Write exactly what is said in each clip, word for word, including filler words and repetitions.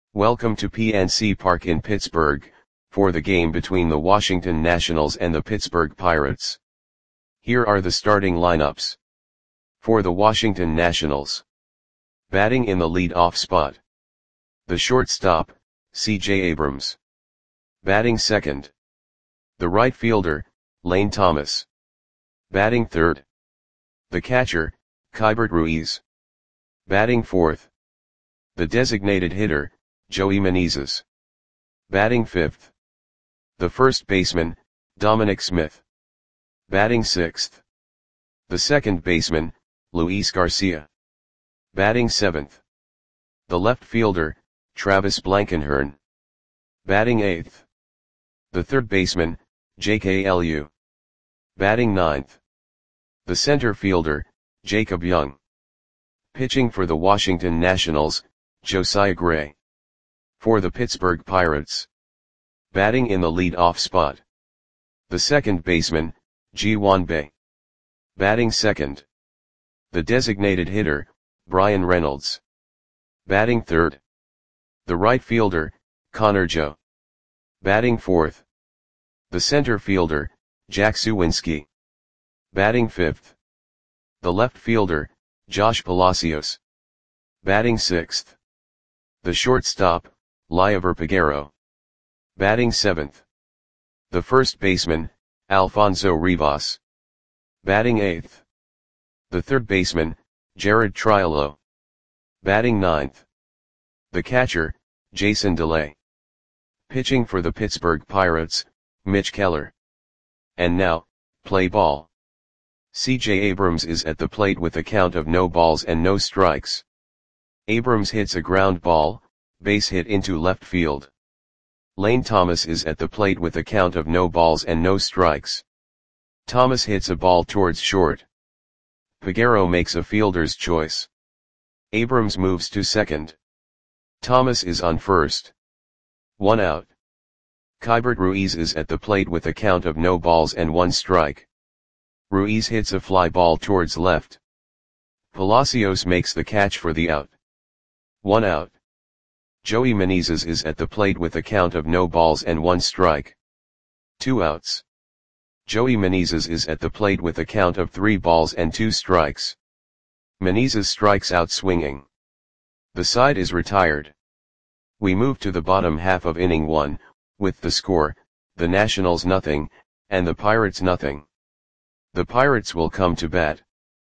Welcome to P N C Park in Pittsburgh, for the game between the Washington Nationals and the Pittsburgh Pirates. Here are the starting lineups. For the Washington Nationals. Batting in the lead-off spot. The shortstop, C J Abrams. Batting second. The right fielder, Lane Thomas. Batting third. The catcher, Keibert Ruiz. Batting fourth. The designated hitter, Joey Meneses. Batting fifth. The first baseman, Dominic Smith. Batting sixth. The second baseman, Luis Garcia. Batting seventh. The left fielder, Travis Blankenhorn. Batting eighth. The third baseman, Jake Alu. Batting ninth. The center fielder, Jacob Young. Pitching for the Washington Nationals, Josiah Gray. For the Pittsburgh Pirates. Batting in the lead-off spot. The second baseman, Ji-hwan Bae. Batting second. The designated hitter, Bryan Reynolds. Batting third. The right fielder, Connor Joe. Batting fourth. The center fielder, Jack Suwinski. Batting fifth. The left fielder, Josh Palacios. Batting sixth. The shortstop, Liover Peguero. Batting seventh. The first baseman, Alfonso Rivas. Batting eighth. The third baseman, Jared Triolo. Batting ninth. The catcher, Jason DeLay. Pitching for the Pittsburgh Pirates, Mitch Keller. And now, play ball. C J Abrams is at the plate with a count of no balls and no strikes. Abrams hits a ground ball, base hit into left field. Lane Thomas is at the plate with a count of no balls and no strikes. Thomas hits a ball towards short. Peguero makes a fielder's choice. Abrams moves to second. Thomas is on first. One out. Keibert Ruiz is at the plate with a count of no balls and one strike. Ruiz hits a fly ball towards left. Palacios makes the catch for the out. One out. Joey Meneses is at the plate with a count of no balls and one strike. Two outs. Joey Meneses is at the plate with a count of three balls and two strikes. Meneses strikes out swinging. The side is retired. We move to the bottom half of inning one, with the score, the Nationals nothing, and the Pirates nothing. The Pirates will come to bat.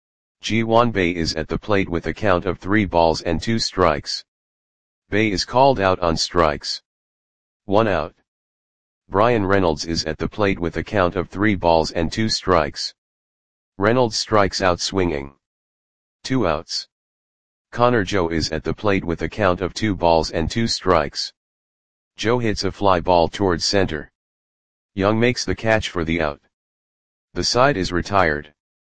Ji-hwan Bae is at the plate with a count of three balls and two strikes. Bae is called out on strikes. One out. Bryan Reynolds is at the plate with a count of three balls and two strikes. Reynolds strikes out swinging. Two outs. Connor Joe is at the plate with a count of two balls and two strikes. Joe hits a fly ball towards center. Young makes the catch for the out. The side is retired.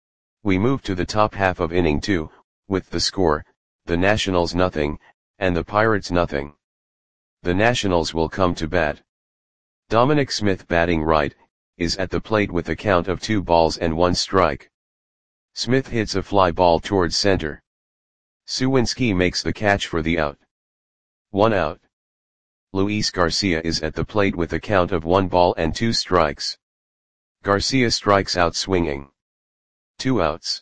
We move to the top half of inning two, with the score, the Nationals nothing, and the Pirates nothing. The Nationals will come to bat. Dominic Smith, batting right, is at the plate with a count of two balls and one strike. Smith hits a fly ball towards center. Suwinski makes the catch for the out. One out. Luis Garcia is at the plate with a count of one ball and two strikes. Garcia strikes out swinging. Two outs.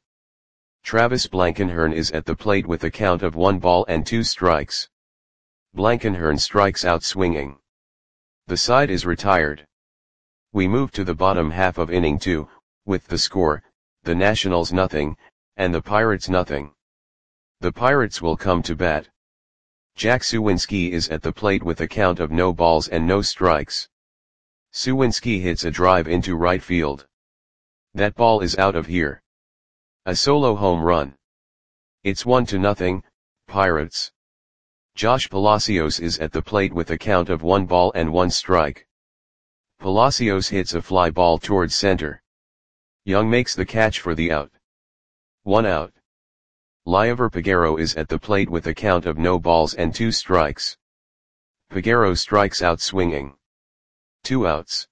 Travis Blankenhorn is at the plate with a count of one ball and two strikes. Blankenhorn strikes out swinging. The side is retired. We move to the bottom half of inning two, with the score, the Nationals nothing, and the Pirates nothing. The Pirates will come to bat. Jack Suwinski is at the plate with a count of no balls and no strikes. Suwinski hits a drive into right field. That ball is out of here. A solo home run. It's one to nothing, Pirates. Josh Palacios is at the plate with a count of one ball and one strike. Palacios hits a fly ball towards center. Young makes the catch for the out. One out. Liover Peguero is at the plate with a count of no balls and two strikes. Peguero strikes out swinging. Two outs.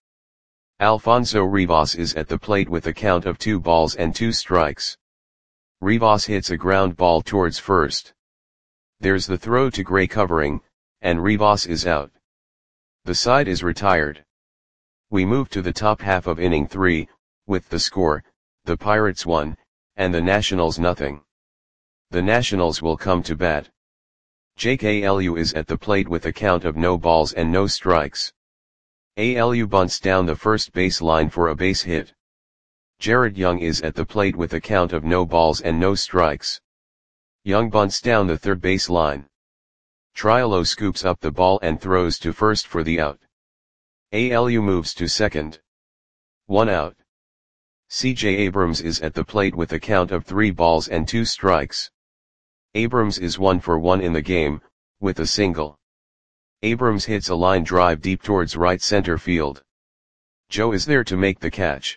Alfonso Rivas is at the plate with a count of two balls and two strikes. Rivas hits a ground ball towards first. There's the throw to Gray covering, and Rivas is out. The side is retired. We move to the top half of inning three, with the score, the Pirates one, and the Nationals nothing. The Nationals will come to bat. Jake Alu is at the plate with a count of no balls and no strikes. Alu bunts down the first base line for a base hit. Jared Young is at the plate with a count of no balls and no strikes. Young bunts down the third base line. Triolo scoops up the ball and throws to first for the out. Alu moves to second. One out. C J Abrams is at the plate with a count of three balls and two strikes. Abrams is one for one in the game, with a single. Abrams hits a line drive deep towards right center field. Joe is there to make the catch.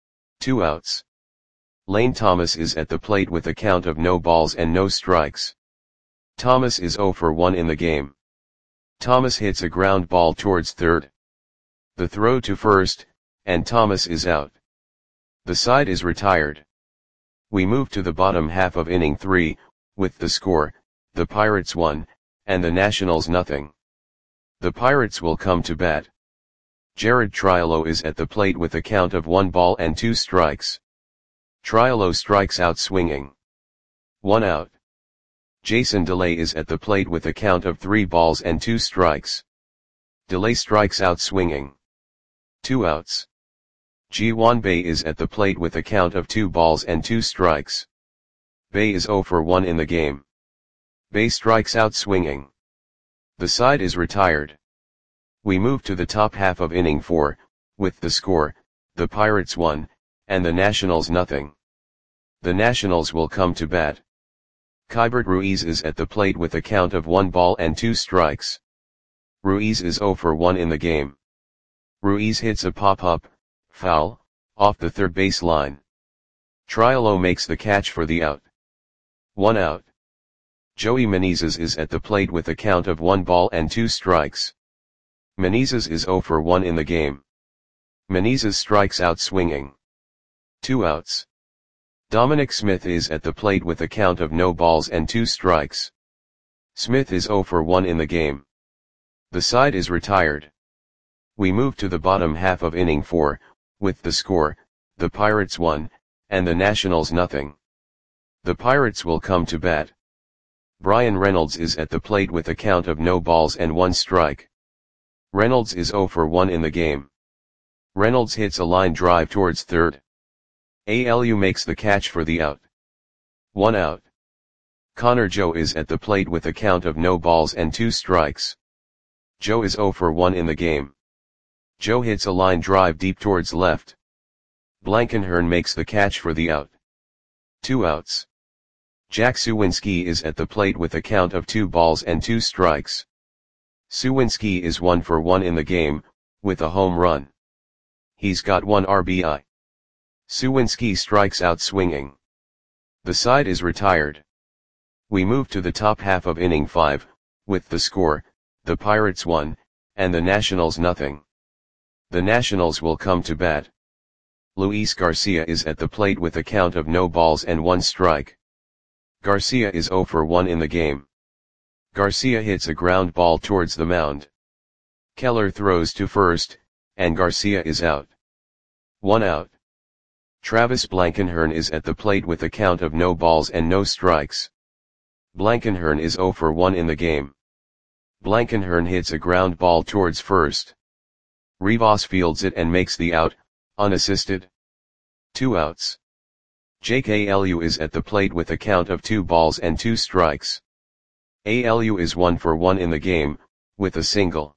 Two outs. Lane Thomas is at the plate with a count of no balls and no strikes. Thomas is zero for one in the game. Thomas hits a ground ball towards third. The throw to first, and Thomas is out. The side is retired. We move to the bottom half of inning three, with the score, the Pirates one, and the Nationals nothing. The Pirates will come to bat. Jared Triolo is at the plate with a count of one ball and two strikes. Triolo strikes out swinging. One out. Jason DeLay is at the plate with a count of three balls and two strikes. DeLay strikes out swinging. Two outs. Ji-Hwan Bae is at the plate with a count of two balls and two strikes. Bae is zero for one in the game. Bae strikes out swinging. The side is retired. We move to the top half of inning four, with the score, the Pirates one, and the Nationals nothing. The Nationals will come to bat. Keibert Ruiz is at the plate with a count of one ball and two strikes. Ruiz is zero for one in the game. Ruiz hits a pop-up, foul, off the third base line. Triolo makes the catch for the out. One out. Joey Menezes is at the plate with a count of one ball and two strikes. Menezes is zero for one in the game. Menezes strikes out swinging. Two outs. Dominic Smith is at the plate with a count of no balls and two strikes. Smith is zero for one in the game. The side is retired. We move to the bottom half of inning four, with the score, the Pirates one, and the Nationals nothing. The Pirates will come to bat. Brian Reynolds is at the plate with a count of no balls and one strike. Reynolds is zero for one in the game. Reynolds hits a line drive towards third. Alu makes the catch for the out. One out. Connor Joe is at the plate with a count of no balls and two strikes. Joe is zero for one in the game. Joe hits a line drive deep towards left. Blankenhorn makes the catch for the out. Two outs. Jack Suwinski is at the plate with a count of two balls and two strikes. Suwinski is one for one in the game, with a home run. He's got one R B I. Suwinski strikes out swinging. The side is retired. We move to the top half of inning five, with the score, the Pirates one, and the Nationals nothing. The Nationals will come to bat. Luis Garcia is at the plate with a count of no balls and one strike. Garcia is zero for one in the game. Garcia hits a ground ball towards the mound. Keller throws to first, and Garcia is out. One out. Travis Blankenhorn is at the plate with a count of no balls and no strikes. Blankenhorn is zero for one in the game. Blankenhorn hits a ground ball towards first. Rivas fields it and makes the out, unassisted. Two outs. Jake Alu is at the plate with a count of two balls and two strikes. Alu is one for one in the game, with a single.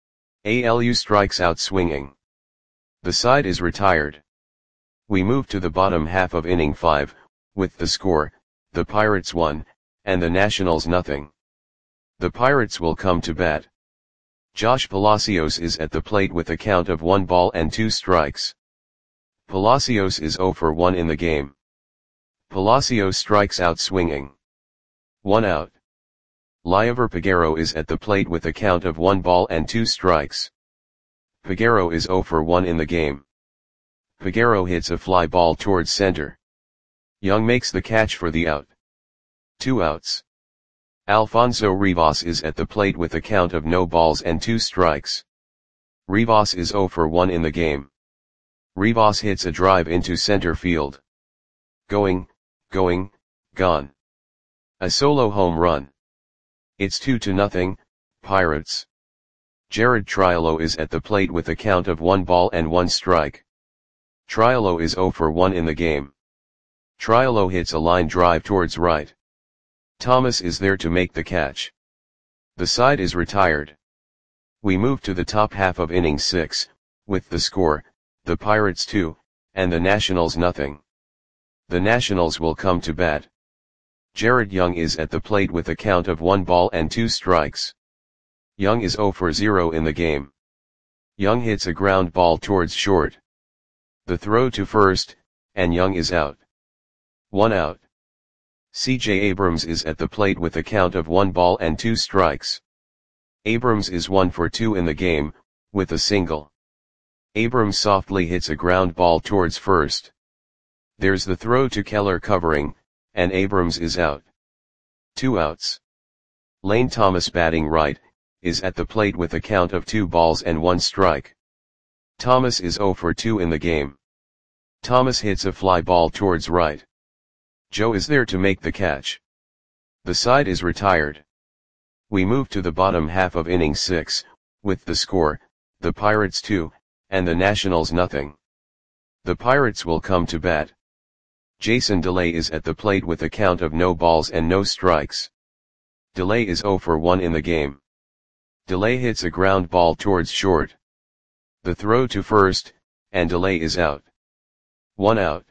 Alu strikes out swinging. The side is retired. We move to the bottom half of inning five, with the score, the Pirates one, and the Nationals nothing. The Pirates will come to bat. Josh Palacios is at the plate with a count of one ball and two strikes. Palacios is zero for one in the game. Palacios strikes out swinging. One out. Liover Peguero is at the plate with a count of one ball and two strikes. Peguero is zero for one in the game. Peguero hits a fly ball towards center. Young makes the catch for the out. Two outs. Alfonso Rivas is at the plate with a count of no balls and two strikes. Rivas is zero for one in the game. Rivas hits a drive into center field. Going, going, gone. A solo home run. It's two to nothing, Pirates. Jared Triolo is at the plate with a count of one ball and one strike. Triolo is zero for one in the game. Triolo hits a line drive towards right. Thomas is there to make the catch. The side is retired. We move to the top half of inning six, with the score, the Pirates two, and the Nationals nothing. The Nationals will come to bat. Jared Young is at the plate with a count of one ball and two strikes. Young is zero for zero in the game. Young hits a ground ball towards short. The throw to first, and Young is out. One out. C J Abrams is at the plate with a count of one ball and two strikes. Abrams is one for two in the game, with a single. Abrams softly hits a ground ball towards first. There's the throw to Keller covering, and Abrams is out. Two outs. Lane Thomas batting right, is at the plate with a count of two balls and one strike. Thomas is zero for two in the game. Thomas hits a fly ball towards right. Joe is there to make the catch. The side is retired. We move to the bottom half of inning six, with the score, the Pirates two, and the Nationals nothing. The Pirates will come to bat. Jason DeLay is at the plate with a count of no balls and no strikes. DeLay is zero for one in the game. DeLay hits a ground ball towards short. The throw to first, and DeLay is out. One out.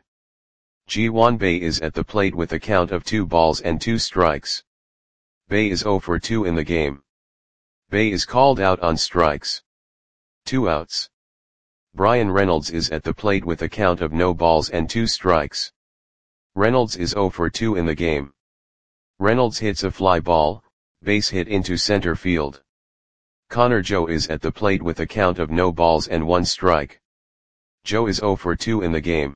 Ji-Hwan Bae is at the plate with a count of two balls and two strikes. Bae is zero for two in the game. Bae is called out on strikes. Two outs. Bryan Reynolds is at the plate with a count of no balls and two strikes. Reynolds is zero for two in the game. Reynolds hits a fly ball, base hit into center field. Connor Joe is at the plate with a count of no balls and one strike. Joe is zero for two in the game.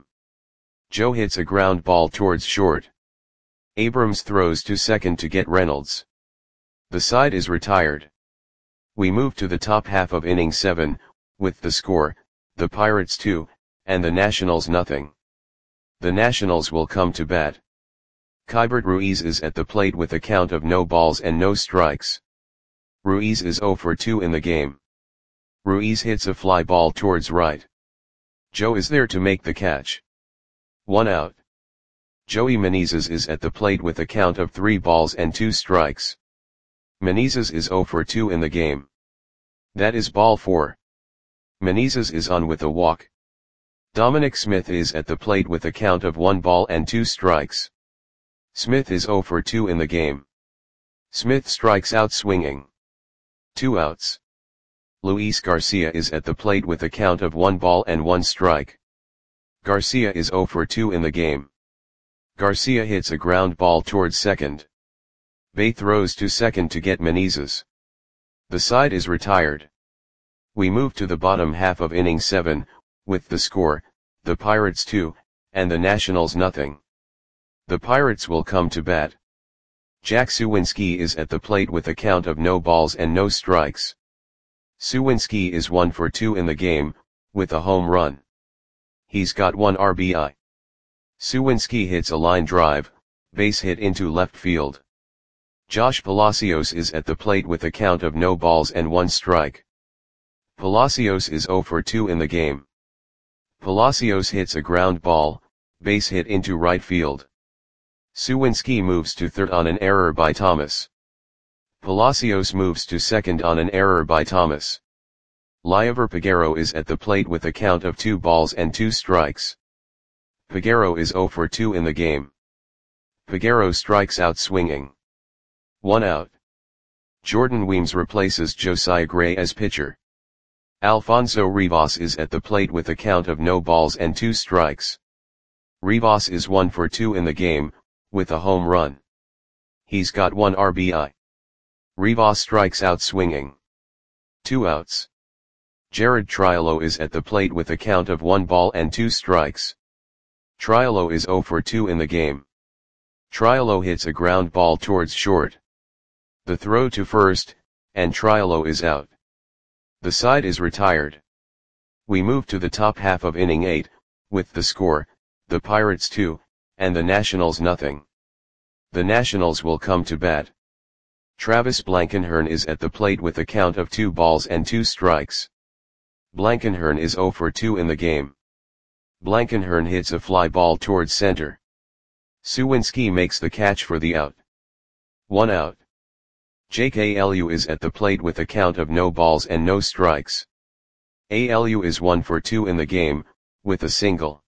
Joe hits a ground ball towards short. Abrams throws to second to get Reynolds. The side is retired. We move to the top half of inning seven, with the score, the Pirates two, and the Nationals nothing. The Nationals will come to bat. Keibert Ruiz is at the plate with a count of no balls and no strikes. Ruiz is zero for two in the game. Ruiz hits a fly ball towards right. Joe is there to make the catch. One out. Joey Menezes is at the plate with a count of three balls and two strikes. Menezes is zero for two in the game. That is ball four. Menezes is on with a walk. Dominic Smith is at the plate with a count of one ball and two strikes. Smith is zero for two in the game. Smith strikes out swinging. Two outs. Luis Garcia is at the plate with a count of one ball and one strike. Garcia is zero for two in the game. Garcia hits a ground ball towards second. Bae throws to second to get Menezes. The side is retired. We move to the bottom half of inning seven, with the score, the Pirates two, and the Nationals nothing. The Pirates will come to bat. Jack Suwinski is at the plate with a count of no balls and no strikes. Suwinski is one for two in the game, with a home run. He's got one R B I. Suwinski hits a line drive, base hit into left field. Josh Palacios is at the plate with a count of no balls and one strike. Palacios is zero for two in the game. Palacios hits a ground ball, base hit into right field. Suwinski moves to third on an error by Thomas. Palacios moves to second on an error by Thomas. Liover Peguero is at the plate with a count of two balls and two strikes. Peguero is zero for two in the game. Peguero strikes out swinging. One out. Jordan Weems replaces Josiah Gray as pitcher. Alfonso Rivas is at the plate with a count of no balls and two strikes. Rivas is one for two in the game, with a home run. He's got one R B I. Rivas strikes out swinging. Two outs. Jared Triolo is at the plate with a count of one ball and two strikes. Triolo is zero for two in the game. Triolo hits a ground ball towards short. The throw to first, and Triolo is out. The side is retired. We move to the top half of inning eight, with the score, the Pirates two, and the Nationals nothing. The Nationals will come to bat. Travis Blankenhorn is at the plate with a count of two balls and two strikes. Blankenhorn is zero for two in the game. Blankenhorn hits a fly ball towards center. Suwinski makes the catch for the out. One out. Jake Alu is at the plate with a count of no balls and no strikes. Alu is one for two in the game, with a single.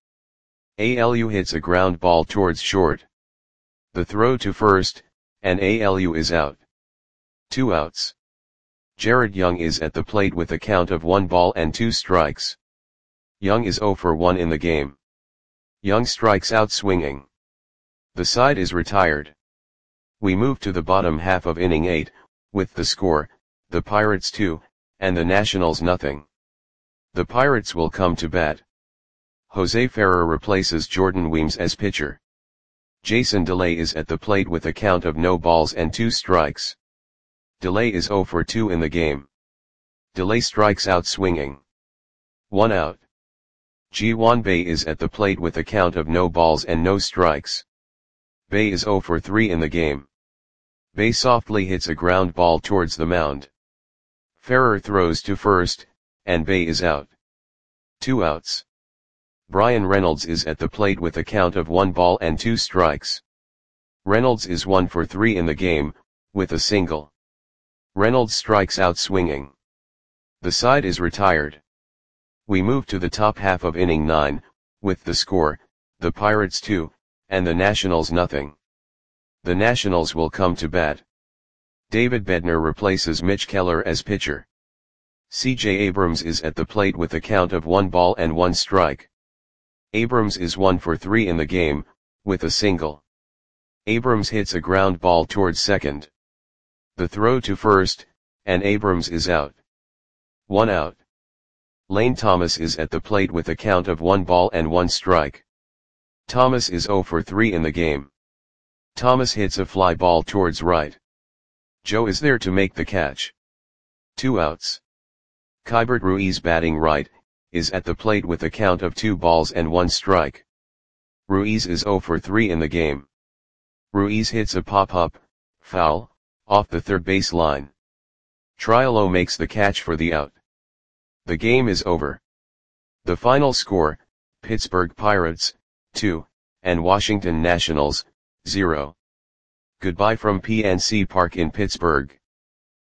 Alu hits a ground ball towards short. The throw to first, and Alu is out. Two outs. Jared Young is at the plate with a count of one ball and two strikes. Young is zero for one in the game. Young strikes out swinging. The side is retired. We move to the bottom half of inning eight, with the score, the Pirates two, and the Nationals nothing. The Pirates will come to bat. Jose Ferrer replaces Jordan Weems as pitcher. Jason DeLay is at the plate with a count of no balls and two strikes. DeLay is zero for two in the game. DeLay strikes out swinging. One out. Ji-Hwan Bae is at the plate with a count of no balls and no strikes. Bae is zero for three in the game. Bae softly hits a ground ball towards the mound. Ferrer throws to first, and Bae is out. Two outs. Brian Reynolds is at the plate with a count of one ball and two strikes. Reynolds is one for three in the game, with a single. Reynolds strikes out swinging. The side is retired. We move to the top half of inning nine, with the score, the Pirates two, and the Nationals nothing. The Nationals will come to bat. David Bednar replaces Mitch Keller as pitcher. C J Abrams is at the plate with a count of one ball and one strike. Abrams is one for three in the game, with a single. Abrams hits a ground ball towards second. The throw to first, and Abrams is out. One out. Lane Thomas is at the plate with a count of one ball and one strike. Thomas is zero for three in the game. Thomas hits a fly ball towards right. Joe is there to make the catch. Two outs. Keibert Ruiz, batting right, is at the plate with a count of two balls and one strike. Ruiz is zero for three in the game. Ruiz hits a pop-up, foul, off the third base line. Triolo makes the catch for the out. The game is over. The final score, Pittsburgh Pirates, two, and Washington Nationals, zero. Goodbye from P N C Park in Pittsburgh.